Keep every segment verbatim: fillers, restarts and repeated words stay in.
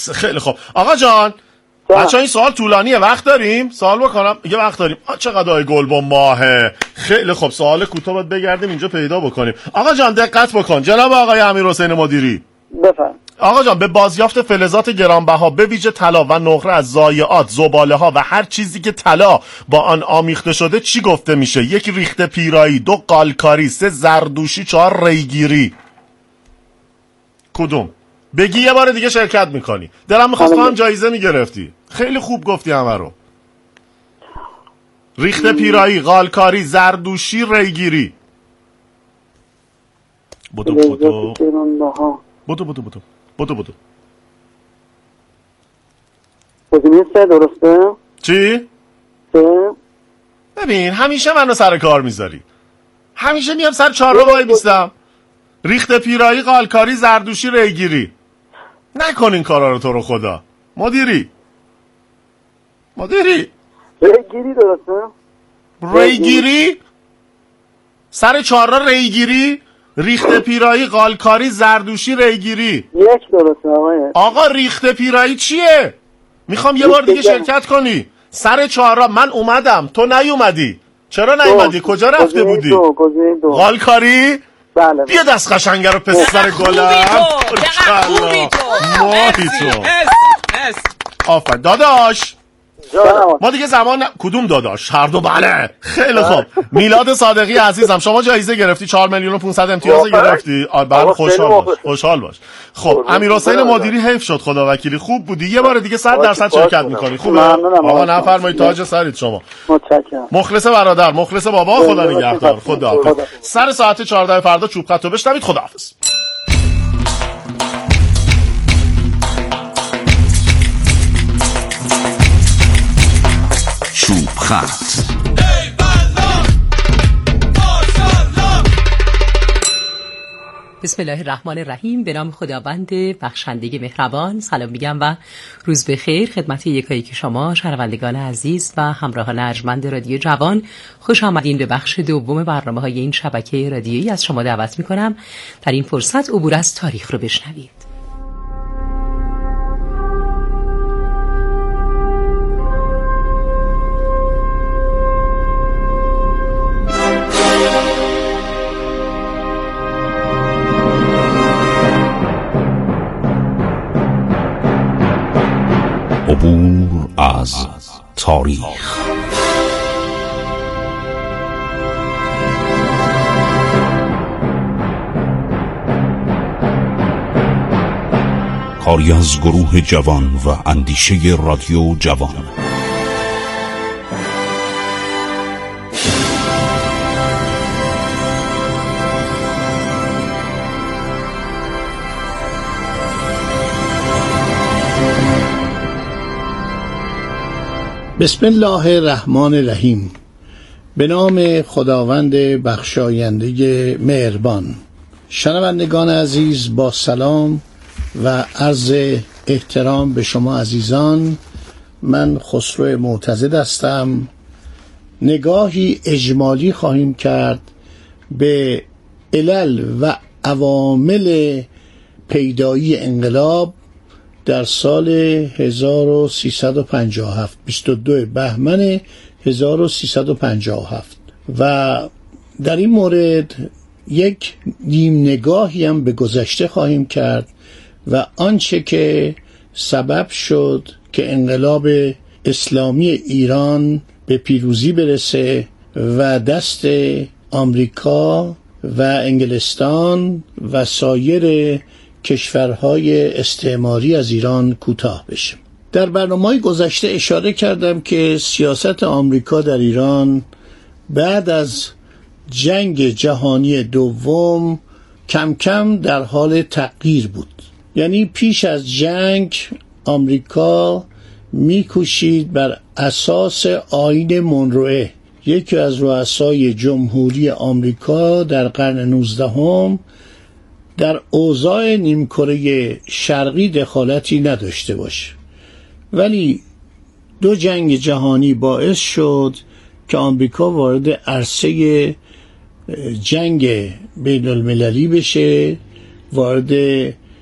بس خیلی خوب. آقا جان بچه این سوال طولانیه، وقت داریم؟ سوال بکنم؟ یه وقت داریم. چقدر آی گلبن ماهه. خیلی خوب، سوال کوتاه باید بگردیم اینجا پیدا بکنیم. آقا جان دقت بکن. جناب آقای امیرحسین مدیری بفرمایید. آقا جان به بازیافت فلزات گرانبها به ویژه طلا و نقره از ضایعات، زباله ها و هر چیزی که طلا با آن آمیخته شده چی گفته میشه؟ یک ریخته پیرایی، دو قالکاری، سه زردوشی، چهار ریگیری. کدوم؟ بگی یه بار دیگه شرکت میکنی. دلم میخواست تو هم جایزه میگرفتی. خیلی خوب گفتی همه رو. ریخته پیرایی، قالکاری، زردوشی، ریگیری. بودو بودو بودو بودو بودو بودو بودو بودو سه درسته؟ چی؟ سه. ببین همیشه منو سر کار میذاری. همیشه میام سر چهار رو وای بیستم. ریخته پیرایی، قالکاری، زردوشی، ریگیری. نکن این کارا رو تو رو خدا. مدیری مدیری ریگیری درسته؟ ریگیری؟ سر چهار را ریگیری؟ ریخته پیرایی، قالکاری، زردوشی، ریگیری. یک درسته آقای. آقا ریخته پیرایی چیه؟ میخوام یه بار دیگه شرکت کنی. سر چهار را من اومدم تو نیومدی. چرا نیومدی؟ کجا رفته بودی؟ دو گزینه دو. قالکاری؟ بله. بیا دست قشنگه رو پسر گلم. خوبی تو. ماهی تو. آفر داداش ما دیگه زمان ن... کدوم داداش؟ هر دو بله. خیلی خوب. میلاد صادقی عزیزم شما جایزه گرفتی، چهار میلیون و پانصد امتیاز گرفتی. بله خوشحال باش. خوشحال باش. خب امیرحسین مدیری حیف شد خدا وکیلی، خوب بودی. یه بار دیگه صد درصد شرکت میکنی. خوبه آقا نفرمایید تاج سرید شما. متشکرم. مخلص برادر، مخلص بابا، خدا نگهدار. خدا سر ساعت چهارده فردا چوب خط رو بشنوید. خداحافظ. چوب خط. بسم الله الرحمن الرحیم. به نام خداوند بخشنده مهربان سلام میگم و روز بخیر خدمت یکایی که شما شنوندگان عزیز و همراهان ارجمند رادیو جوان. خوش آمدین به بخش دوم برنامه‌های این شبکه رادیویی. از شما دعوت میکنم در این فرصت عبور از تاریخ رو بشنوید. عبور از تاریخ. کاری از گروه جوان و اندیشه رادیو جوان. بسم الله الرحمن الرحیم. به نام خداوند بخشاینده مهربان. شنوندگان عزیز با سلام و عرض احترام به شما عزیزان، من خسرو معتضد هستم. نگاهی اجمالی خواهیم کرد به علل و عوامل پیدایی انقلاب در سال هزار و سیصد و پنجاه و هفت، بیست و دو بهمن هزار و سیصد و پنجاه و هفت، و در این مورد یک نیم نگاهی هم به گذشته خواهیم کرد و آنچه که سبب شد که انقلاب اسلامی ایران به پیروزی برسه و دست آمریکا و انگلستان و سایر کشورهای استعماری از ایران کوتاه بشه. در برنامه‌های گذشته اشاره کردم که سیاست آمریکا در ایران بعد از جنگ جهانی دوم کم کم در حال تغییر بود. یعنی پیش از جنگ آمریکا می‌کوشید بر اساس آیین مونروه، یکی از رؤسای جمهوری آمریکا در قرن نوزدهم، در اوضاع نیمکره شرقی دخالتی نداشته باشه. ولی دو جنگ جهانی باعث شد که آمریکا وارد عرصه جنگ بین المللی بشه، وارد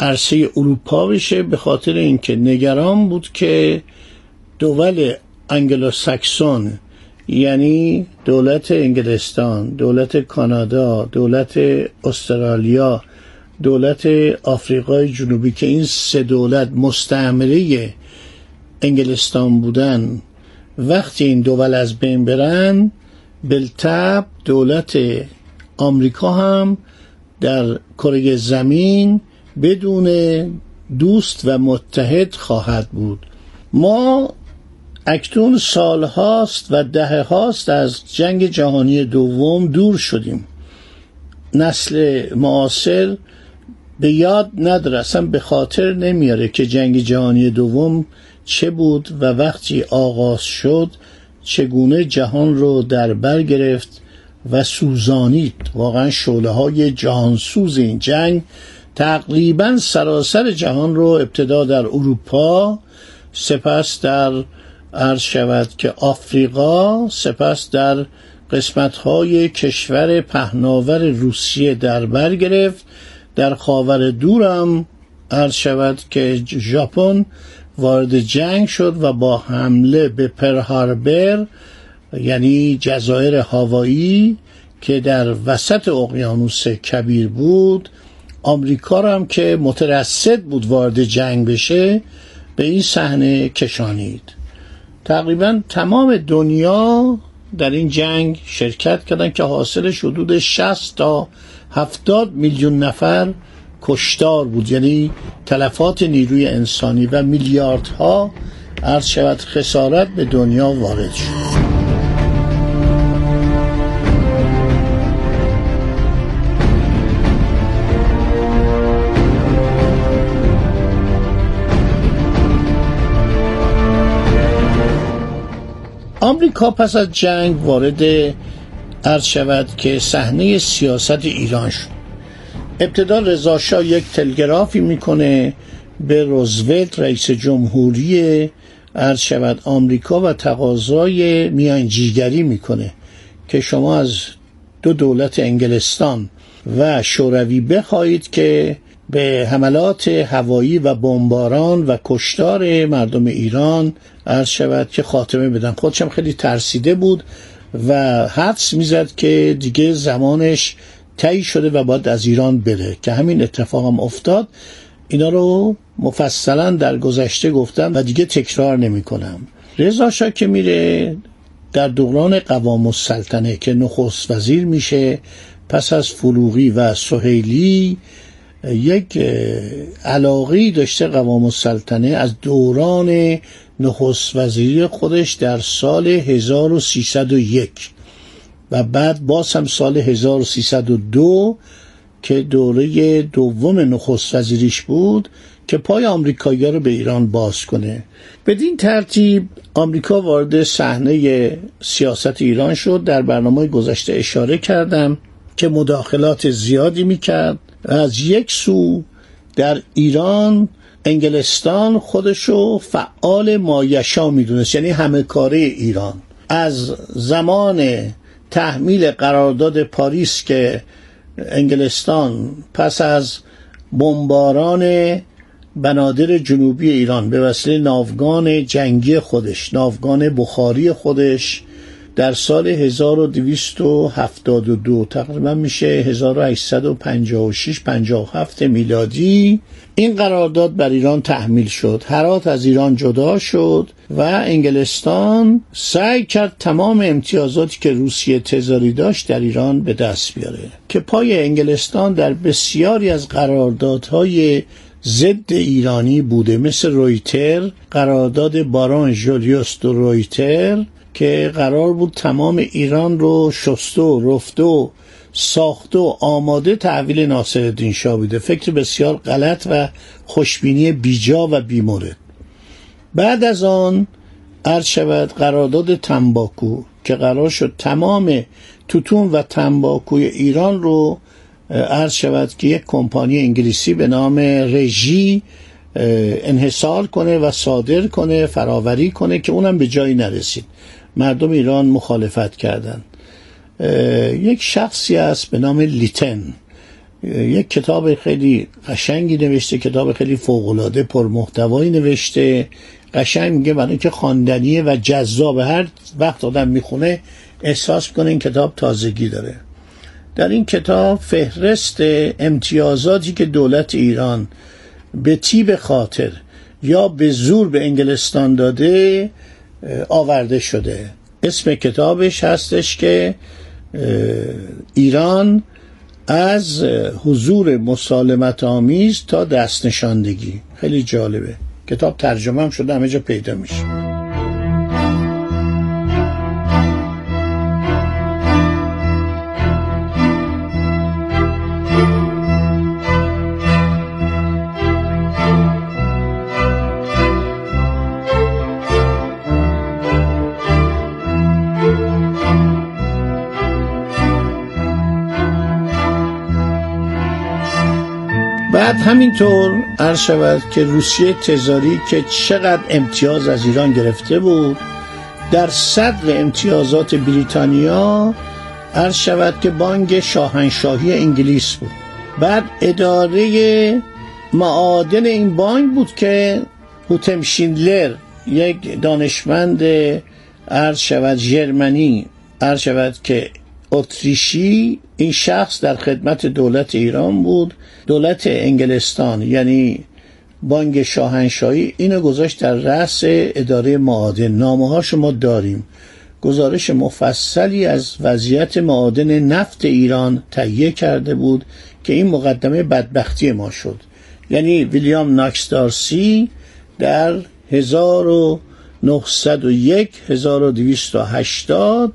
عرصه اروپا بشه، به خاطر اینکه نگران بود که دول انگلوساکسون، یعنی دولت انگلستان، دولت کانادا، دولت استرالیا، دولت آفریقای جنوبی، که این سه دولت مستعمره انگلستان بودن، وقتی این دول از بین برن، بالطبع دولت آمریکا هم در کره زمین بدون دوست و متحد خواهد بود. ما اکنون سال هاست و دهه هاست از جنگ جهانی دوم دور شدیم. نسل معاصر به یاد نداره، اصلا به خاطر نمیاره که جنگ جهانی دوم چه بود و وقتی آغاز شد چگونه جهان رو در بر گرفت و سوزانید. واقعا شعله های جهانسوز این جنگ تقریبا سراسر جهان رو ابتدا در اروپا، سپس در عرض شود که آفریقا، سپس در قسمت‌های کشور پهناور روسیه در بر گرفت. در خاور دورم عرض شود که ژاپن وارد جنگ شد و با حمله به پرل هاربر، یعنی جزایر هاوایی که در وسط اقیانوس کبیر بود، آمریکا را هم که مترصد بود وارد جنگ بشه به این صحنه کشانید. تقریبا تمام دنیا در این جنگ شرکت کردن که حاصلش حدود شصت تا هفتاد میلیون نفر کشتار بود، یعنی تلفات نیروی انسانی، و میلیاردها عرض شود خسارت به دنیا وارد شد. آمریکا پس از جنگ وارد عرض شود که صحنه سیاست ایران شد. ابتدا رضا شاه یک تلگرافی میکنه به روزولت رئیس جمهوری عرض شود آمریکا و تقاضای میانجیگری میکنه که شما از دو دولت انگلستان و شوروی بخواهید که به حملات هوایی و بمباران و کشتار مردم ایران عرض شود که خاتمه بدن. خودشم خیلی ترسیده بود و حدس میزد که دیگه زمانش طی شده و باید از ایران بره، که همین اتفاق هم افتاد. اینا رو مفصلا در گذشته گفتم و دیگه تکرار نمی کنم. رضا شاه که میره در دوران قوام السلطنه که نخست وزیر میشه پس از فروغی و سهیلی، یک علاقه‌ای داشته قوام السلطنه از دوران نخست وزیری خودش در سال هزار و سیصد و یک و بعد باز هم سال هزار و سیصد و دو که دوره دوم نخست وزیریش بود که پای آمریکایی‌ها رو به ایران باز کنه. بدین ترتیب آمریکا وارد صحنه سیاست ایران شد. در برنامه گذشته اشاره کردم که مداخلات زیادی میکرد. از یک سو در ایران انگلستان خودشو فعال مایشا میدونست، یعنی همه کاره ایران. از زمان تحمیل قرارداد پاریس که انگلستان پس از بمباران بنادر جنوبی ایران به وسیله ناوگان جنگی خودش، ناوگان بخاری خودش، در سال هزار و دویست و هفتاد و دو تقریبا میشه هزار و هشتصد و پنجاه و شش پنجاه و هفت میلادی، این قرارداد بر ایران تحمیل شد. هرات از ایران جدا شد و انگلستان سعی کرد تمام امتیازاتی که روسیه تزاری داشت در ایران به دست بیاره، که پای انگلستان در بسیاری از قراردادهای ضد ایرانی بوده، مثل رویتر، قرارداد بارون ژولیوس دو رویتر که قرار بود تمام ایران رو شسته و رفته و ساخته و آماده تحویل ناصرالدین شاه بوده. فکر بسیار غلط و خوشبینی بیجا و بیمورد. بعد از آن عرض شود قرارداد تنباکو که قرار شد تمام توتون و تنباکوی ایران رو عرض شود که یک کمپانی انگلیسی به نام رژی انحصار کنه و صادر کنه، فراوری کنه، که اونم به جایی نرسید. مردم ایران مخالفت کردند. یک شخصی است به نام لیتن یک کتاب خیلی قشنگی نوشته، کتاب خیلی فوق‌العاده پرمحتوایی نوشته. قشنگ میگه برای اینکه خواندنیه و جذاب، هر وقت آدم میخونه احساس میکنه این کتاب تازگی داره. در این کتاب فهرست امتیازاتی که دولت ایران به طیب خاطر یا به زور به انگلستان داده آورده شده. اسم کتابش هستش که ایران از حضور مسالمت آمیز تا دست نشاندگی. خیلی جالبه. کتاب ترجمه هم شده، همه جا پیدا میشه. بعد همینطور عرض شود که روسیه تزاری که چقدر امتیاز از ایران گرفته بود، در صدر امتیازات بریتانیا عرض شود که بانک شاهنشاهی انگلیس بود. بعد اداره معادن این بانک بود که هوتم شیندلر، یک دانشمند عرض شود ژرمنی، عرض شود که اتریشی، این شخص در خدمت دولت ایران بود. دولت انگلستان یعنی بانک شاهنشاهی اینو گذاشت در رأس اداره معادن. نامه هاشو ما داریم. گزارش مفصلی از وضعیت معادن نفت ایران تهیه کرده بود که این مقدمه بدبختی ما شد. یعنی ویلیام ناکس دارسی در هزار و نهصد و یک هزار و دویست و هشتاد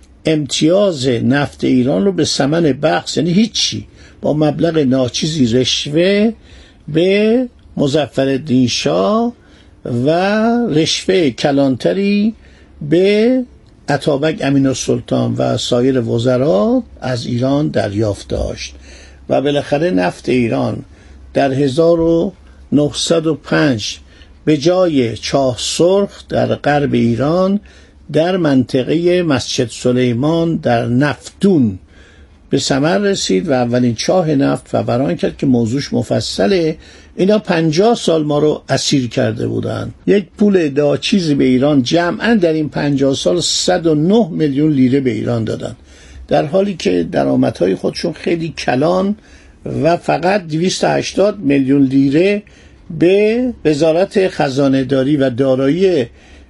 امتیاز نفت ایران رو به ثمن بخس، یعنی هیچی، با مبلغ ناچیزی رشوه به مظفرالدین شاه و رشوه کلانتری به اتابک امین‌السلطان و سایر وزرا از ایران دریافت داشت و بالاخره نفت ایران در هزار و نهصد و پنج به جای چاه سرخ در غرب ایران در منطقه مسجد سلیمان در نفتون به ثمر رسید و اولین چاه نفت فوران کرد که موضوعش مفصله. اینا پنجاه سال ما رو اسیر کرده بودن. یک پول ناچیزی به ایران، جمعا در این پنجاه سال صد و نه میلیون لیره به ایران دادن، در حالی که درآمدهای خودشون خیلی کلان و فقط دویست و هشتاد میلیون لیره به وزارت خزانه داری و دارایی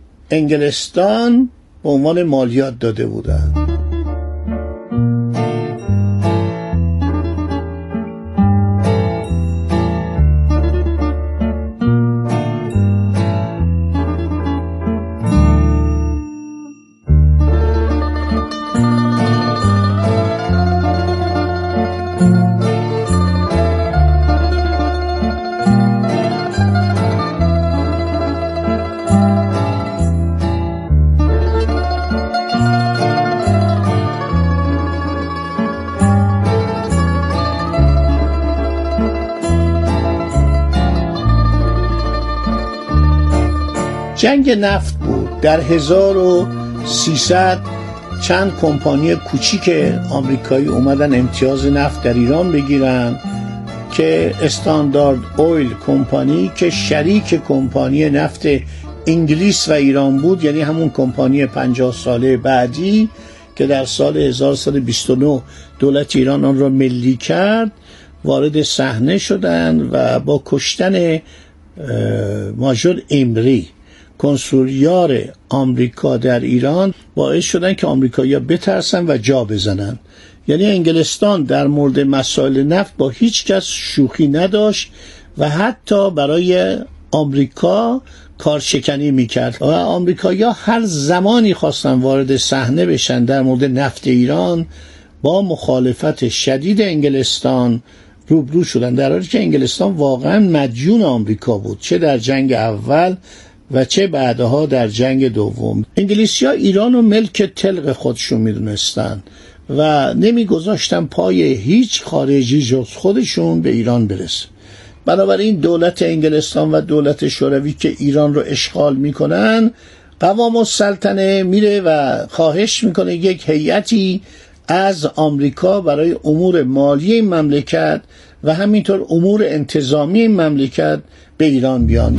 انگلستان به عنوان مالیات داده بودند. جنگ نفت بود. در هزار و سیصد چند کمپانی کوچیک آمریکایی اومدن امتیاز نفت در ایران بگیرن که استاندارد اویل کمپانی که شریک کمپانی نفت انگلیس و ایران بود، یعنی همون کمپانی پنجاه ساله بعدی که در سال هزار و سیصد و بیست و نه دولت ایران آن را ملی کرد، وارد صحنه شدند و با کشتن ماژور امری کنسولیار آمریکا در ایران باعث شدن که آمریکایی‌ها بترسن و جا بزنن. یعنی انگلستان در مورد مسائل نفت با هیچ کس شوخی نداشت و حتی برای آمریکا کارشکنی میکرد و آمریکایی‌ها هر زمانی خواستن وارد صحنه بشن در مورد نفت ایران با مخالفت شدید انگلستان روبرو شدن، در حالی که انگلستان واقعا مدیون آمریکا بود، چه در جنگ اول و چه بعدها در جنگ دوم. انگلیسی‌ها ایران رو ملک تلق خودشون میدونستن و نمیگذاشتن پای هیچ خارجی جز خودشون به ایران برسه. بنابراین دولت انگلستان و دولت شوروی که ایران رو اشغال میکنن، قوام السلطنه میره و خواهش میکنه یک هیئتی از آمریکا برای امور مالی این مملکت و همینطور امور انتظامی این مملکت به ایران بیان.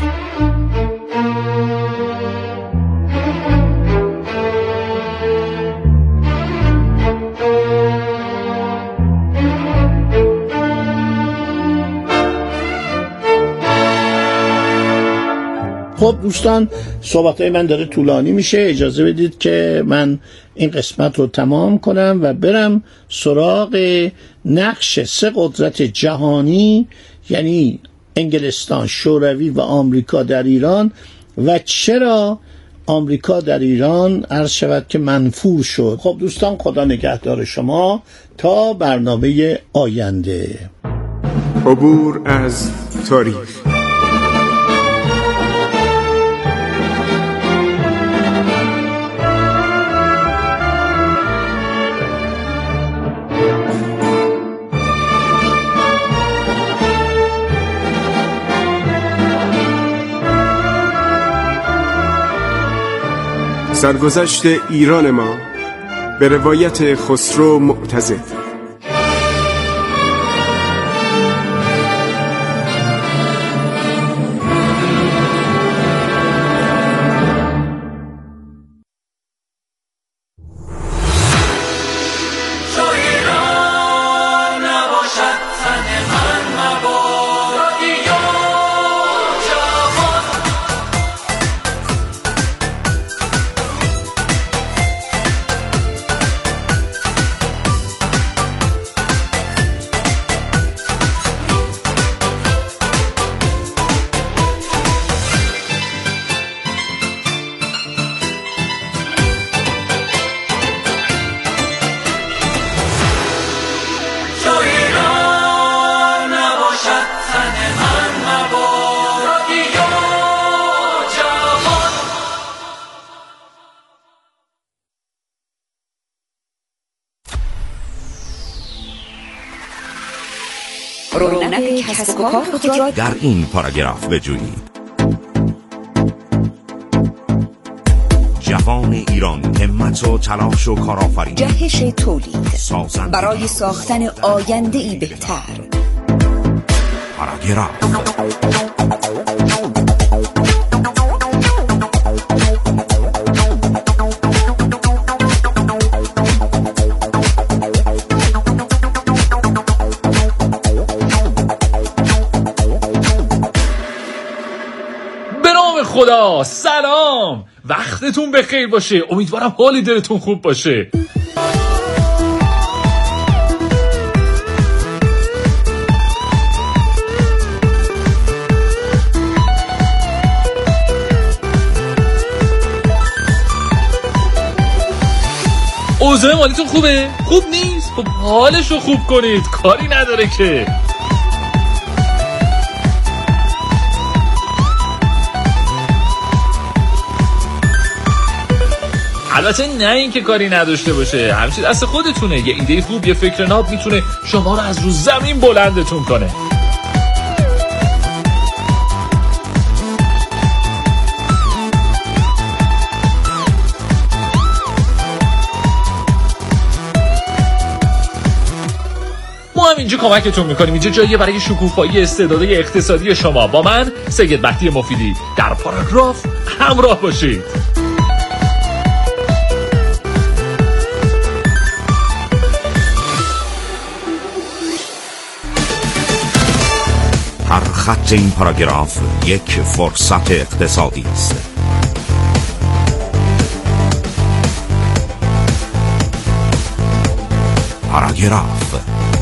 خب دوستان، صحبتهای من داره طولانی میشه، اجازه بدید که من این قسمت رو تمام کنم و برم سراغ نقش سه قدرت جهانی، یعنی انگلستان، شوروی و آمریکا در ایران و چرا آمریکا در ایران عرض شود که منفور شد. خب دوستان، خدا نگهدار شما تا برنامه آینده. عبور از تاریخ. سرگذشت ایران ما به روایت خسرو معتضد. رونق کسب و کار خود را در این پاراگراف بجویید. جوان ایران، همت و تلاش و کارآفرینی، جهش تولید سازنده برای ساختن آینده‌ای بهتر. پاراگراف خدا. سلام، وقتتون بخیر باشه. امیدوارم حالی دلتون خوب باشه. اوضاع مالیتون خوبه؟ خوب نیست؟ خب حالشو خوب کنید، کاری نداره که. البته نه این که کاری نداشته باشه، همیشه دست خودتونه. یه ایده خوب، یه فکر ناب میتونه شما رو از رو زمین بلندتون کنه. ما هم اینجا کمکتون میکنیم. اینجا جاییه برای شکوفایی استعدادهای اقتصادی شما. با من سید مهدی مفیدی در پاراگراف همراه باشید. هر خط این پاراگراف یک فرصت اقتصادی است. پاراگراف.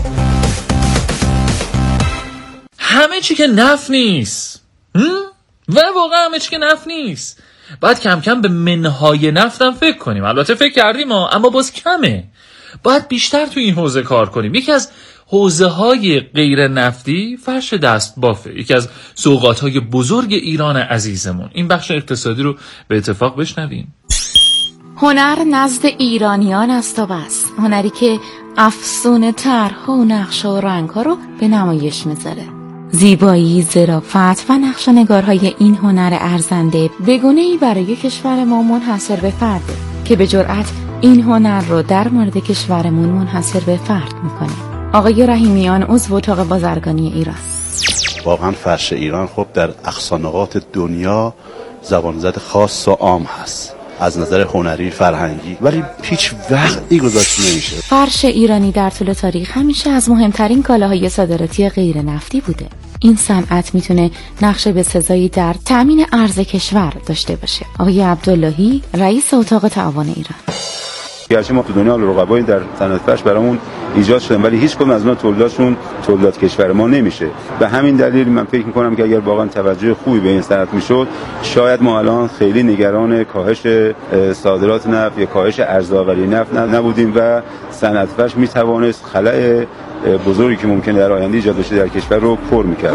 همه چی که نفع نیست و واقعا همه چی که نفع نیست. باید کم کم به منهای نفتم فکر کنیم. البته فکر کردیم اما باز کمه. باید بیشتر تو این حوزه کار کنیم. یکی از حوزه های غیر نفتی فرش دست بافه، یکی از سوغات های بزرگ ایران عزیزمون. این بخش اقتصادی رو به اتفاق بشنویم. هنر نزد ایرانیان است و بس، هنری که افسون طرح و نقش و رنگ ها رو به نمایش میذاره. زیبایی، ظرافت و نقش و نگارهای این هنر ارزنده بگونه‌ای برای کشور ما منحصر به فرده که به جرأت این هنر رو در مورد کشورمون منحصر به فرد میکنه. آقای رحیمیان عضو اتاق بازرگانی ایران: واقعا فرش ایران خب در اقصا نقاط دنیا زبانزد خاص و عام هست از نظر هنری فرهنگی، ولی هیچ وقتی گذاشته نمیشه. فرش ایرانی در طول تاریخ همیشه از مهمترین کالاهای صادراتی غیر نفتی بوده. این صنعت میتونه نقش بسزایی در تامین ارز کشور داشته باشه. آقای عبداللهی رئیس اتاق تعاون ایران: گرچه ما تو دنیا رقبایی در صنعت فرش برامون ایجاد شدن، ولی هیچ کدوم از اونها تولیداتشون تولیدات کشور ما نمیشه. به همین دلیل من فکر میکنم که اگر واقعا توجه خوبی به این صنعت میشد، شاید ما الان خیلی نگران کاهش صادرات نفت یا کاهش ارزآوری نفت نبودیم و صنعت فرش میتوانست خلأ بزرگی که ممکنه در آینده ایجاد بشه در کشور رو پر میکرد.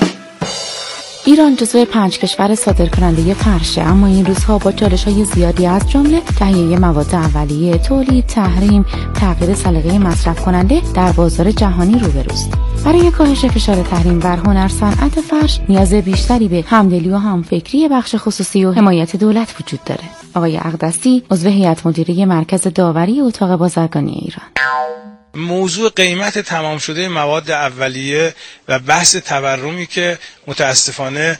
ایران جزو پنج کشور صادرکننده فرشه، اما این روزها با چالش‌های زیادی از جمله تهیه مواد اولیه، تولید، تحریم، تغییر سلیقه مصرف کننده در بازار جهانی روبروست. برای کاهش فشار تحریم بر هنر صنعت فرش نیاز بیشتری به همدلی و همفکری بخش خصوصی و حمایت دولت وجود داره. آقای اقدسی عضو هیئت مدیره مرکز داوری اتاق بازرگانی ایران: موضوع قیمت تمام شده مواد اولیه و بحث تورمی که متاسفانه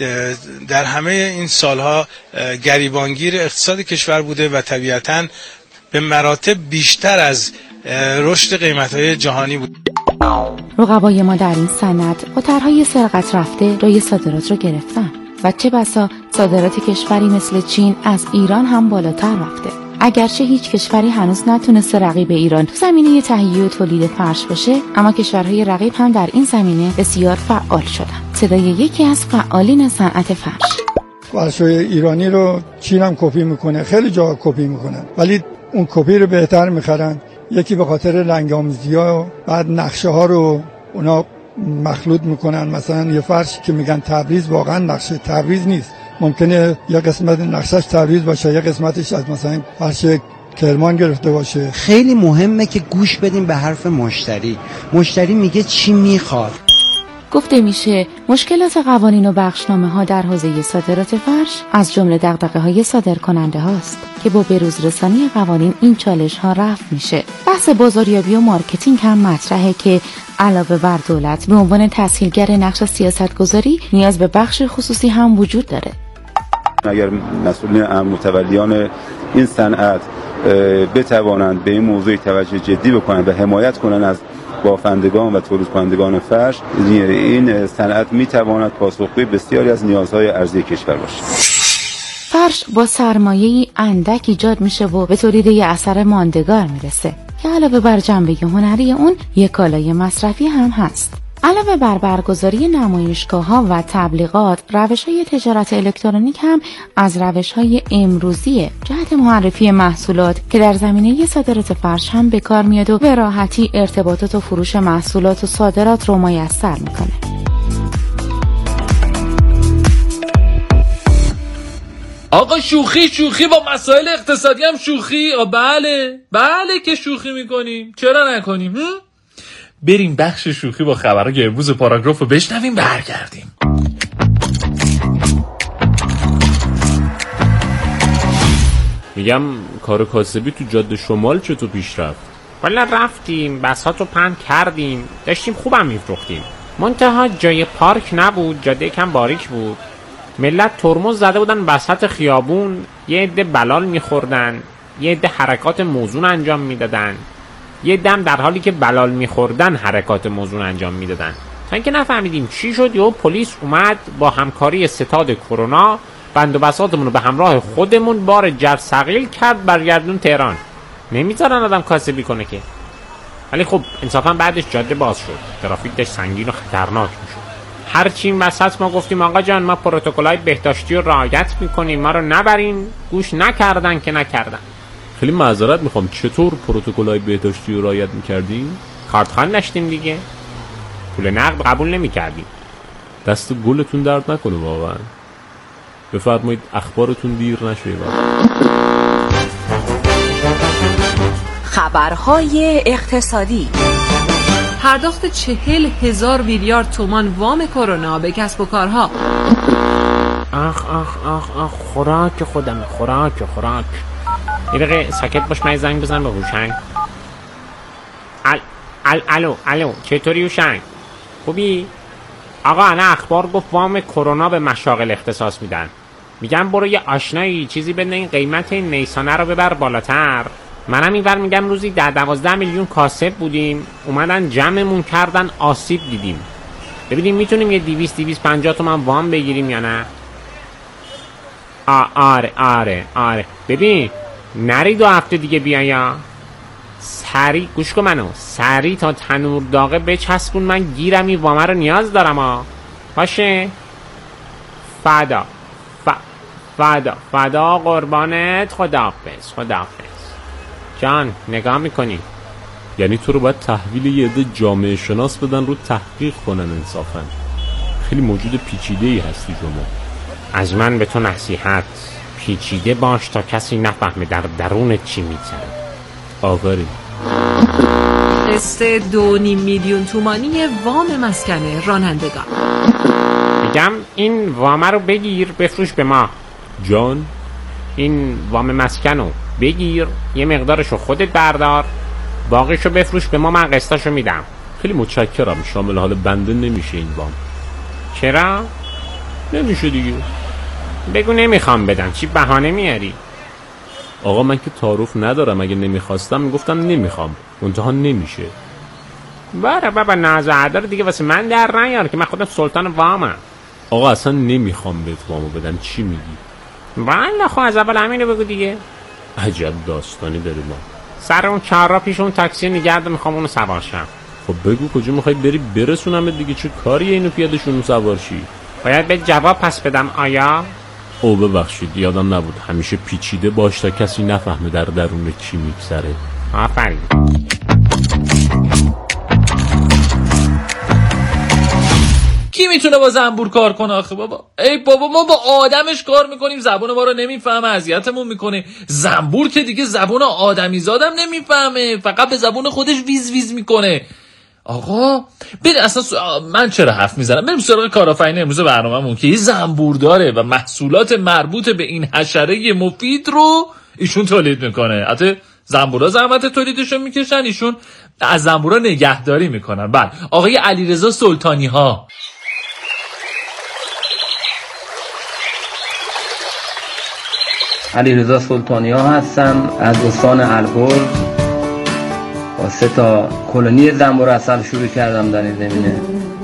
در همه این سالها گریبانگیر اقتصاد کشور بوده و طبیعتاً به مراتب بیشتر از رشد قیمت‌های جهانی بود. رقبای ما در این صنعت با طرحهای سرقت رفته جای صادرات رو گرفتن و چه بسا صادرات کشوری مثل چین از ایران هم بالاتر رفته. اگرچه هیچ کشوری هنوز نتونسته رقیب ایران تو زمینه تهیه و تولید فرش باشه، اما کشورهای رقیب هم در این زمینه بسیار فعال شدن. صدای یکی از فعالین صنعت فرش: فرش‌های ایرانی رو چین هم کپی میکنه، خیلی جا کپی میکنن، ولی اون کپی رو بهتر میخرن. یکی به خاطر رنگ‌آمیزی‌ها، بعد نقشه ها رو اونا مخلوط میکنن. مثلا یه فرشی که میگن تبریز، واقعا نقشه تبریز نیست. ممکنه یا قسمت نقشش تبریز باشه یا قسمتش از مثلا فرش کرمان گرفته باشه. خیلی مهمه که گوش بدیم به حرف مشتری. مشتری میگه چی میخواد. گفته میشه مشکلات قوانین و بخشنامه‌ها در حوزه صادرات فرش از جمله دغدغه‌های صادرکننده هاست که با بروزرسانی قوانین این چالش‌ها رفع میشه. بحث بازاریابی و مارکتینگ هم مطرحه که علاوه بر دولت به عنوان تسهیلگر نقش سیاستگذاری نیاز به بخش خصوصی هم وجود داره. اگر مسئولین امر متولیان این صنعت بتوانند به این موضوع توجه جدی بکنند و حمایت کنند از بافندگان و تولید کنندگان فرش، این صنعت میتواند پاسخگوی بسیاری از نیازهای ارزی کشور باشد. فرش با سرمایه‌ای اندک ایجاد میشه و به تولید یه اثر ماندگار میرسه که علاوه بر جنبه هنری اون یک کالای مصرفی هم هست. علاوه بر برگزاری نمایشگاه‌ها و تبلیغات، روش‌های تجارت الکترونیک هم از روش‌های امروزی جهت معرفی محصولات که در زمینه صادرات فرش هم به کار میاد و به راحتی ارتباطات و فروش محصولات و صادرات رو میسر میکنه. آقا شوخی شوخی با مسائل اقتصادی هم شوخی؟ بله بله که شوخی میکنیم، چرا نکنیم؟ بریم بخش شوخی با خبرهای امروز پاراگراف رو بشنویم برگردیم. میگم کار کاسبی تو جاده شمال چطور پیش رفت؟ والا رفتیم، بساطو پهن کردیم، داشتیم خوبم میفروختیم، منتها جای پارک نبود، جاده کم باریک بود، ملت ترمز زده بودن وسط خیابون، یه عده بلال میخوردن، یه عده حرکات موزون انجام میدادن، یه دم در حالی که بلال میخوردن حرکات موزون انجام میدادن، تا اینکه نفهمیدیم چی شد. یهو پلیس اومد با همکاری ستاد کرونا بند و بساطمون رو به همراه خودمون بار جرثقیل کرد برگردون تهران. نمیذارن آدم کاسبی کنه که. ولی خب انصافا بعدش جاده باز شد، ترافیک داشت سنگین و خطرناک میشد. هر چی این وسط ما گفتیم آقا جان ما پروتکل‌های بهداشتی رو رعایت میکنیم، ما رو نبرین، گوش نکردن که نکردن. خیلی معذرت میخوام، چطور پروتکل‌های بهداشتی رو رعایت میکردیم؟ کارتخوان داشتیم دیگه، پول نقد قبول نمیکردیم. دست گلتون درد نکنه واقعا. بفرمایید اخبارتون دیر نشه. خبرهای اقتصادی. پرداخت چهل هزار میلیارد تومان وام کرونا به کسب و کارها. آخ آخ آخ آخ خوراک خودم، خوراک خوراک. یه دقیقه ساکت باش، من زنگ بزنم به هوشنگ. ال ال الو الو چطوری هوشنگ؟ خوبی؟ آقا انا اخبار گفت وام کرونا به مشاغل اختصاص میدن. میگم برو یه آشنایی چیزی بدن این قیمت این نیسانه رو ببر بالاتر. منم اینور میگم روزی ده دوازده میلیون کاسب بودیم، اومدن جمعمون کردن، آسیب دیدیم. ببینیم میتونیم یه دویست دویست پنجاه تومن وام بگیریم یا نه؟ آ آره آره آره ببین نری دو هفته دیگه بیای یا سری گوش کن منو، سری تا تنور داغه بچسبون، من گیرم این وامه رو نیاز دارم ها. باشه فدا ف... فدا فدا قربانت، خداحافظ خداحافظ. جان نگاه میکنی؟ یعنی تو رو باید تحویل یه عده جامعه شناس بدن رو تحقیق کنن انصافا. خیلی موجود پیچیده ای هستی شما. از من به تو نصیحت، پیچیده باش تا کسی نفهمه در درونت چی می‌گذره. آفرین. قسط دو نیم میلیون تومانی وام مسکن رانندگان. میگم این وام رو بگیر بفروش به ما. جان؟ این وام مسکن رو بگیر، یه مقدارشو خودت بردار، باقیشو بفروش به ما، من قسطاشو میدم. خیلی متشکرم، شامل حال بنده نمیشه این وام. چرا؟ نمیشه دیگه. بگو نمیخوام بدم، چی بهانه میاری؟ آقا من که تعارف ندارم، اگه نمیخواستم میگفتم نمیخوام، منتها نمیشه. باره بابا ناز و عدار دیگه واسه من در نیار که من خودم سلطان وامم. آقا اصلا نمیخوام بهت وامو بدم، چی میگی؟ والا خب از اول همینو بگو دیگه. عجب داستانی داری ما. سر اون چهار را پیش اون تاکسی نگرد، میخوام اونو سوار شم. خب بگو کجا میخوای بری برسونم دیگه، چه کاریه اینو پیادشون سوار شی؟ باید به جواب پس بدم آیا؟ او ببخشید یادم نبود، همیشه پیچیده باش تا کسی نفهمه در درون چی میگذره. آفرین. کی میتونه با زنبور کار کنه آخه بابا؟ ای بابا ما با آدمش کار میکنیم، زبون ما رو نمیفهمه، اذیتمون میکنه. زنبور که دیگه زبون آدمی زادم نمیفهمه، فقط به زبون خودش ویز ویز میکنه. آقا ببین اصلا سو... من چرا حرف میزنم؟ بریم سراغ کارآفرین امروز برنامه‌مون که یه زنبور داره و محصولات مربوط به این حشره مفید رو ایشون تولید میکنه. حتی زنبورا زحمت تولیدشو میکشن، ایشون از زنبورا نگهداری میکنن. بعد آقای علیرضا سلطانی ها. علیرضا سلطانی ها هستم از استان البرز. با سه تا کلونی زنبور عسل شروع کردم در این زمینه.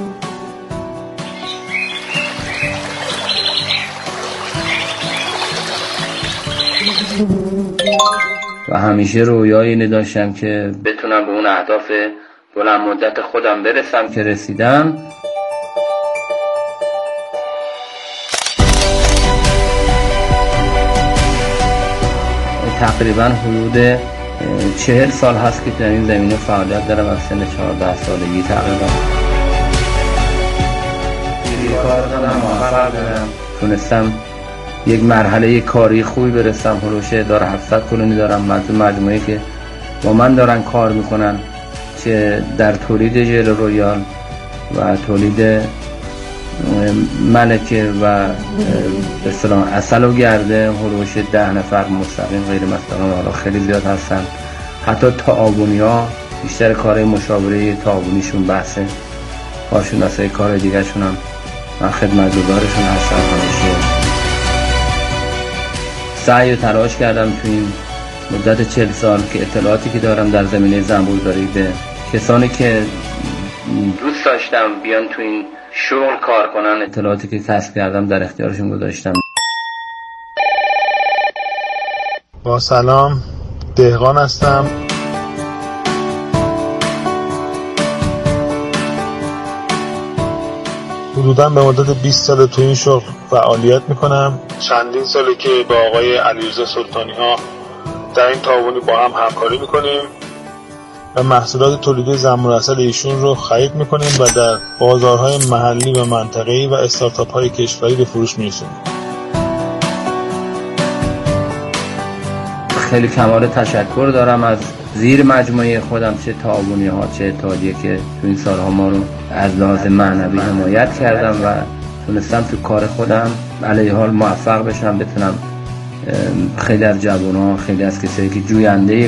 و همیشه رویایی اینه داشتم که بتونم به اون اهداف بلند مدت خودم برسم که رسیدم. تقریبا حدود چهل سال هست که در این زمینه فعالیت دارم، از سن چهارده سالگی تقریبا. کار دارم، موفق دارم، تونستم یک مرحله کاری خوبی برسم. هلوش داره هفتصد کلونی دارم، من مجموعه که با من دارن کار میکنن، چه در تولید ژل رویال و تولید ملکه و به اصطلاح عسل و گرده، هلوش ده نفر مستقیم غیر مستقیم، حالا خیلی زیاد هستن. حتی تعاونی ها بیشتر کار مشاوره تعاونیشون بحثه، کارشناسای کار دیگه شون هم من خدمتگزارشون هستم. همیشه سعی و تلاش کردم تو این مدت چهل سال که اطلاعاتی که دارم در زمینه زنبورداری به کسانی که دوست داشتم بیان تو این شغل کار کنن، اطلاعاتی که کسب کردم در اختیارشون گذاشتم. با سلام، دهقان هستم. حدوداً به مدت بیست سال تو این شغل فعالیت میکنم. چندین ساله که با آقای علیرضا سلطانی ها در این تعاونی با هم همکاری میکنیم و محصولات تولید زنبور عسل ایشون رو خرید میکنیم و در بازارهای محلی و منطقه‌ای و استارتاپ های کشوری به فروش میرسونیم. خیلی کمال تشکر دارم از زیر مجموعه خودم، چه تعاونی ها چه اتحادیه که تو این سالها ما رو از لحاظ معنوی حمایت کردم و تونستم تو کار خودم علیه حال موفق بشم، بتونم خیلی از جوانان، خیلی از کسایی که جوینده